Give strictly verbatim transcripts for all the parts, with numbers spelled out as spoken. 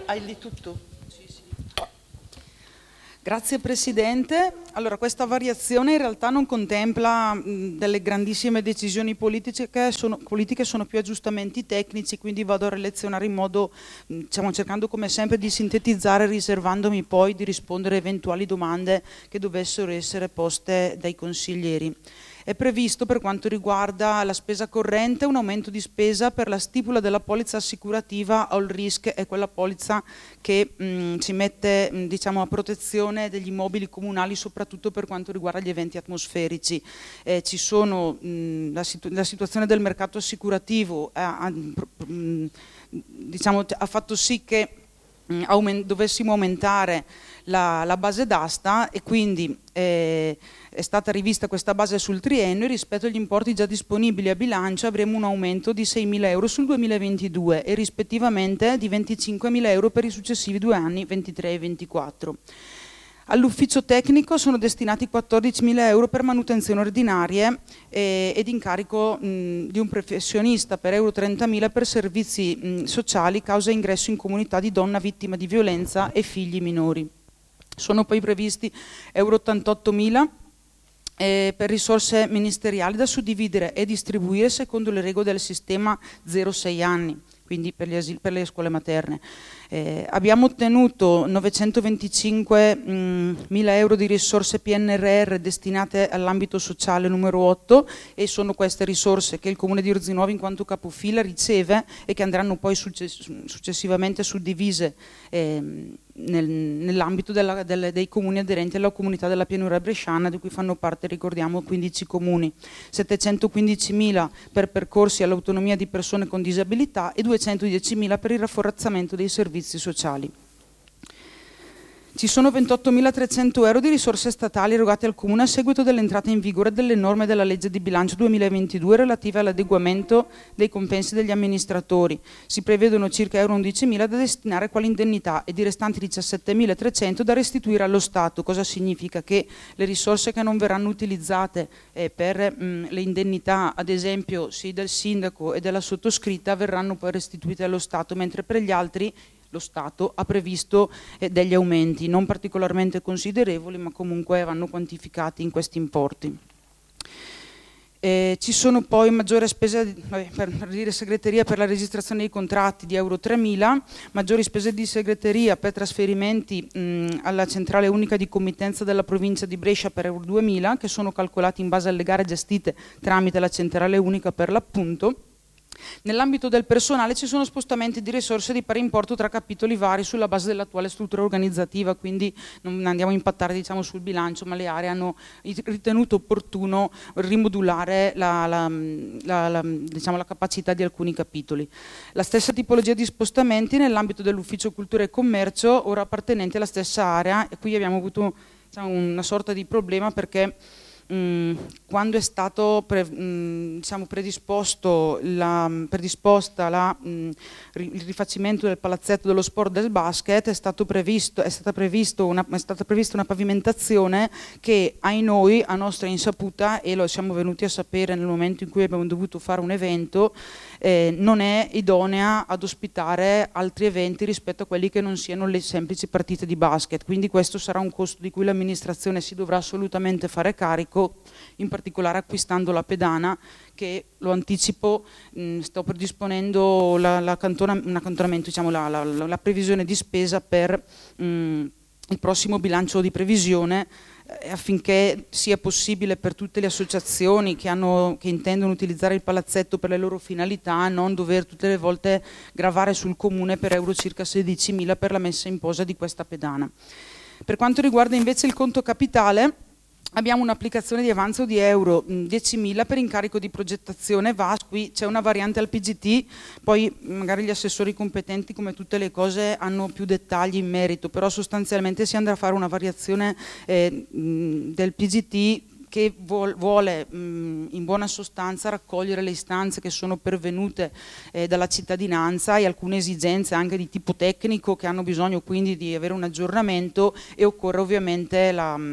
hai lì tutto? Grazie Presidente. Allora, questa variazione in realtà non contempla mh, delle grandissime decisioni politiche, che sono, politiche, sono più aggiustamenti tecnici, quindi vado a relazionare in modo, mh, diciamo, cercando come sempre di sintetizzare, riservandomi poi di rispondere a eventuali domande che dovessero essere poste dai consiglieri. È previsto, per quanto riguarda la spesa corrente, un aumento di spesa per la stipula della polizza assicurativa All Risk, è quella polizza che mh, si mette mh, diciamo, a protezione degli immobili comunali, soprattutto per quanto riguarda gli eventi atmosferici. Eh, ci sono, mh, la, situ- la situazione del mercato assicurativo eh, ha, mh, diciamo, ha fatto sì che mh, aument- dovessimo aumentare la, la base d'asta e quindi eh, è stata rivista questa base sul triennio e rispetto agli importi già disponibili a bilancio avremo un aumento di seimila euro sul duemilaventidue e rispettivamente di venticinquemila euro per i successivi due anni, ventitré e ventiquattro. All'ufficio tecnico sono destinati quattordicimila euro per manutenzioni ordinarie eh, ed incarico mh, di un professionista per euro trentamila per servizi mh, sociali causa ingresso in comunità di donna vittima di violenza e figli minori. Sono poi previsti euro ottantottomila eh, per risorse ministeriali da suddividere e distribuire secondo le regole del sistema zero sei anni, quindi per, gli asil- per le scuole materne. Eh, abbiamo ottenuto novecentoventicinquemila euro di risorse P N R R destinate all'ambito sociale numero otto e sono queste risorse che il Comune di Orzinuovi in quanto capofila riceve e che andranno poi success- successivamente suddivise eh, nel, nell'ambito della, delle, dei comuni aderenti alla comunità della pianura bresciana, di cui fanno parte, ricordiamo, quindici comuni, settecentoquindicimila per percorsi all'autonomia di persone con disabilità e duecentodiecimila per il rafforzamento dei servizi sociali. Ci sono ventottomilatrecento euro di risorse statali erogate al Comune a seguito dell'entrata in vigore delle norme della legge di bilancio duemilaventidue relative all'adeguamento dei compensi degli amministratori. Si prevedono circa euro undicimila da destinare quali indennità e di restanti diciassettemilatrecento da restituire allo Stato. Cosa significa? Che le risorse che non verranno utilizzate eh, per mh, le indennità, ad esempio sì del sindaco e della sottoscritta, verranno poi restituite allo Stato, mentre per gli altri lo Stato ha previsto eh, degli aumenti non particolarmente considerevoli, ma comunque vanno quantificati in questi importi. Eh, ci sono poi maggiori spese vabbè, per, per dire segreteria per la registrazione dei contratti di euro tremila, maggiori spese di segreteria per trasferimenti mh, alla centrale unica di committenza della provincia di Brescia per euro duemila, che sono calcolati in base alle gare gestite tramite la centrale unica per l'appunto. Nell'ambito del personale ci sono spostamenti di risorse di pari importo tra capitoli vari sulla base dell'attuale struttura organizzativa, quindi non andiamo a impattare diciamo, sul bilancio, ma le aree hanno ritenuto opportuno rimodulare la, la, la, la, diciamo, la capacità di alcuni capitoli. La stessa tipologia di spostamenti nell'ambito dell'ufficio cultura e commercio, ora appartenente alla stessa area, e qui abbiamo avuto diciamo, una sorta di problema perché Mm, quando è stato pre, mm, diciamo predisposto la, predisposta la, mm, il rifacimento del palazzetto dello sport del basket è, stato previsto, è, stata previsto una, è stata prevista una pavimentazione che ai noi, a nostra insaputa, e lo siamo venuti a sapere nel momento in cui abbiamo dovuto fare un evento, eh, non è idonea ad ospitare altri eventi rispetto a quelli che non siano le semplici partite di basket, quindi questo sarà un costo di cui l'amministrazione si dovrà assolutamente fare carico, in particolare acquistando la pedana che, lo anticipo, mh, sto predisponendo la, la cantona, un accantonamento, diciamo, la, la, la previsione di spesa per mh, il prossimo bilancio di previsione eh, affinché sia possibile per tutte le associazioni che, hanno, che intendono utilizzare il palazzetto per le loro finalità non dover tutte le volte gravare sul comune per euro circa sedicimila per la messa in posa di questa pedana. Per quanto riguarda invece il conto capitale, abbiamo un'applicazione di avanzo di euro diecimila per incarico di progettazione V A S, qui c'è una variante al P G T, poi magari gli assessori competenti come tutte le cose hanno più dettagli in merito, però sostanzialmente si andrà a fare una variazione eh, del P G T che vuole mh, in buona sostanza raccogliere le istanze che sono pervenute eh, dalla cittadinanza e alcune esigenze anche di tipo tecnico che hanno bisogno quindi di avere un aggiornamento, e occorre ovviamente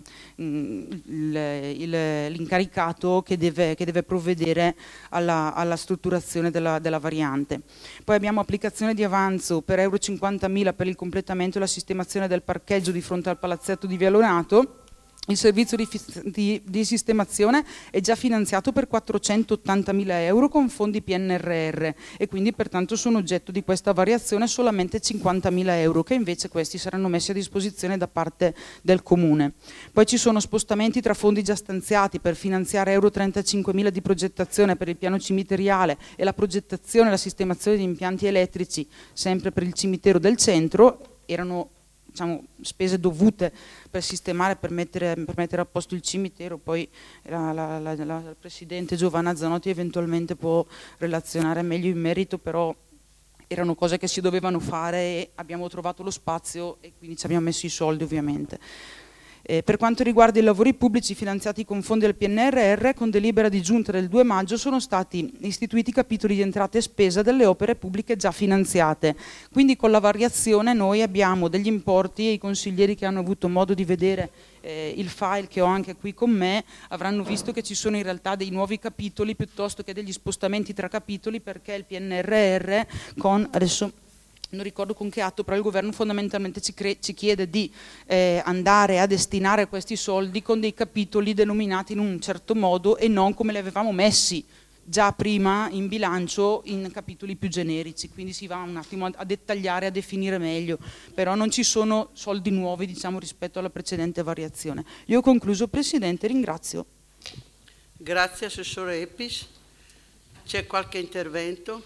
l'incaricato che deve, che deve provvedere alla, alla strutturazione della, della variante. Poi abbiamo applicazione di avanzo per euro cinquantamila per il completamento e la sistemazione del parcheggio di fronte al palazzetto di Via Lonato. Il servizio di, di, di sistemazione è già finanziato per quattrocentottantamila euro con fondi P N R R e quindi pertanto sono oggetto di questa variazione solamente cinquantamila euro, che invece questi saranno messi a disposizione da parte del Comune. Poi ci sono spostamenti tra fondi già stanziati per finanziare euro trentacinquemila di progettazione per il piano cimiteriale e la progettazione e la sistemazione di impianti elettrici sempre per il cimitero del centro. Erano diciamo, spese dovute per sistemare, per mettere, per mettere a posto il cimitero. Poi la, la, la, la Presidente Giovanna Zanotti eventualmente può relazionare meglio in merito, però erano cose che si dovevano fare e abbiamo trovato lo spazio e quindi ci abbiamo messo i soldi ovviamente. Eh, per quanto riguarda i lavori pubblici finanziati con fondi del P N R R, con delibera di giunta del due maggio sono stati istituiti capitoli di entrata e spesa delle opere pubbliche già finanziate. Quindi con la variazione noi abbiamo degli importi, e i consiglieri che hanno avuto modo di vedere eh, il file che ho anche qui con me avranno visto che ci sono in realtà dei nuovi capitoli piuttosto che degli spostamenti tra capitoli, perché il P N R R con adesso non ricordo con che atto, però il governo fondamentalmente ci, ci chiede di eh, andare a destinare questi soldi con dei capitoli denominati in un certo modo e non come li avevamo messi già prima in bilancio in capitoli più generici, quindi si va un attimo a, a dettagliare, a definire meglio, però non ci sono soldi nuovi diciamo rispetto alla precedente variazione. Io ho concluso, Presidente, ringrazio. Grazie Assessore Epis. C'è qualche intervento?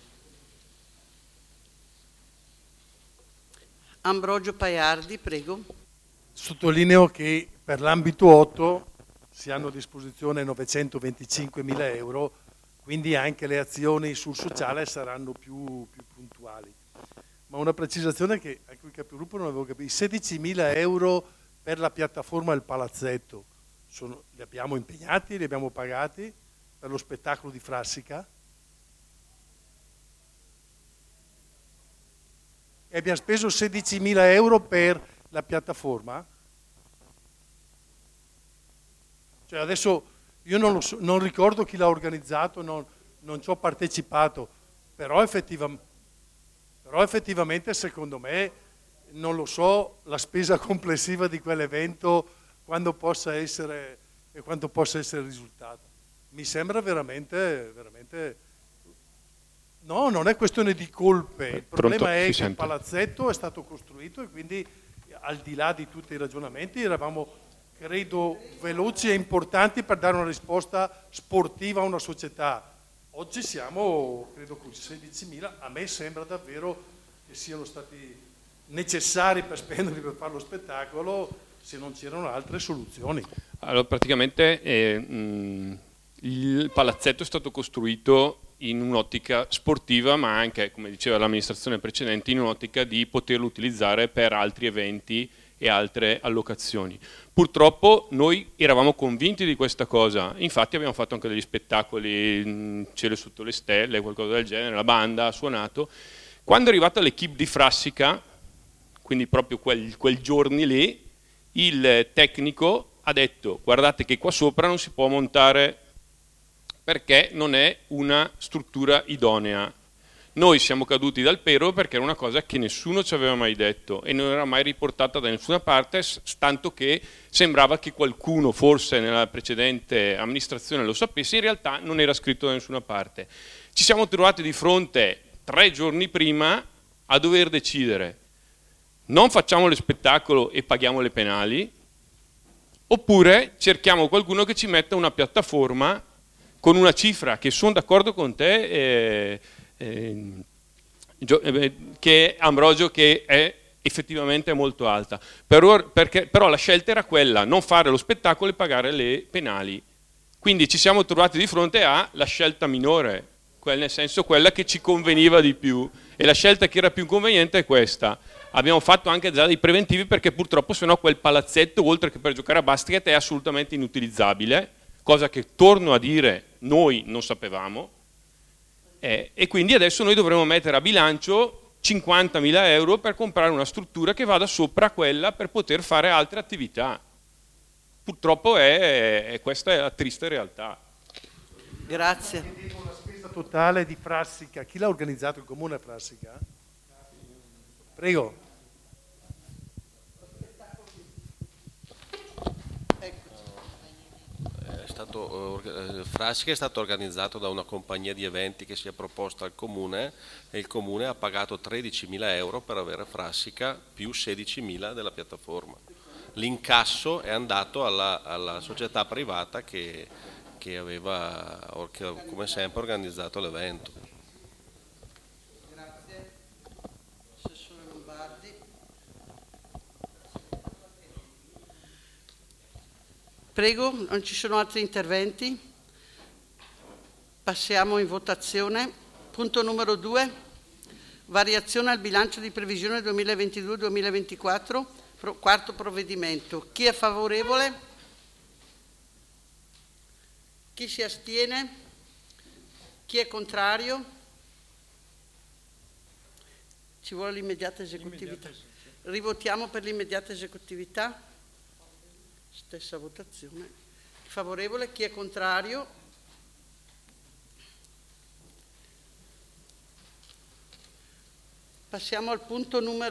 Ambrogio Paiardi, prego. Sottolineo che per l'ambito otto si hanno a disposizione novecentoventicinquemila euro, quindi anche le azioni sul sociale saranno più, più puntuali. Ma una precisazione che anche il capigruppo non avevo capito: i sedicimila euro per la piattaforma del palazzetto, sono, li abbiamo impegnati, li abbiamo pagati per lo spettacolo di Frassica? E abbiamo speso sedicimila euro per la piattaforma? Cioè adesso io non, lo so, non ricordo chi l'ha organizzato, non, non ci ho partecipato, però, effettiva, però effettivamente secondo me, non lo so, la spesa complessiva di quell'evento quando possa essere, e quanto possa essere il risultato. Mi sembra veramente, veramente... No, non è questione di colpe, il problema Pronto, è che sente. Il palazzetto è stato costruito e quindi al di là di tutti i ragionamenti eravamo, credo, veloci e importanti per dare una risposta sportiva a una società. Oggi siamo, credo, con sedicimila, a me sembra davvero che siano stati necessari per spenderli per fare lo spettacolo, se non c'erano altre soluzioni. Allora, praticamente eh, mh, il palazzetto è stato costruito in un'ottica sportiva, ma anche, come diceva l'amministrazione precedente, in un'ottica di poterlo utilizzare per altri eventi e altre allocazioni. Purtroppo noi eravamo convinti di questa cosa, infatti abbiamo fatto anche degli spettacoli, Cielo sotto le stelle, qualcosa del genere, la banda ha suonato. Quando è arrivata l'equipe di Frassica, quindi proprio quel, quel giorno lì, il tecnico ha detto: guardate che qua sopra non si può montare perché non è una struttura idonea. Noi siamo caduti dal pero perché era una cosa che nessuno ci aveva mai detto e non era mai riportata da nessuna parte, tanto che sembrava che qualcuno, forse nella precedente amministrazione, lo sapesse, in realtà non era scritto da nessuna parte. Ci siamo trovati di fronte tre giorni prima a dover decidere: non facciamo lo spettacolo e paghiamo le penali, oppure cerchiamo qualcuno che ci metta una piattaforma con una cifra che sono d'accordo con te, eh, eh, che Ambrogio, che è effettivamente molto alta. Però, perché, però la scelta era quella: non fare lo spettacolo e pagare le penali. Quindi ci siamo trovati di fronte alla scelta minore, nel senso quella che ci conveniva di più. E la scelta che era più conveniente è questa. Abbiamo fatto anche già dei preventivi perché purtroppo sennò quel palazzetto, oltre che per giocare a basket, è assolutamente inutilizzabile, cosa che, torno a dire, noi non sapevamo, eh, e quindi adesso noi dovremo mettere a bilancio cinquantamila euro per comprare una struttura che vada sopra quella per poter fare altre attività. Purtroppo è, è, questa è la triste realtà. Grazie. La spesa totale di Frassica, chi l'ha organizzato? Il comune Frassica? Prego. È stato, eh, Frassica è stato organizzato da una compagnia di eventi che si è proposta al comune e il comune ha pagato tredicimila euro per avere Frassica più sedicimila della piattaforma. L'incasso è andato alla, alla società privata che, che aveva, che, come sempre, organizzato l'evento. Grazie. Assessore Lombardi. Prego, non ci sono altri interventi? Passiamo in votazione. Punto numero due. Variazione al bilancio di previsione duemilaventidue duemilaventiquattro. Quarto provvedimento. Chi è favorevole? Chi si astiene? Chi è contrario? Ci vuole l'immediata esecutività. Rivotiamo per l'immediata esecutività? Stessa votazione. Favorevole? Chi è contrario? Passiamo al punto numero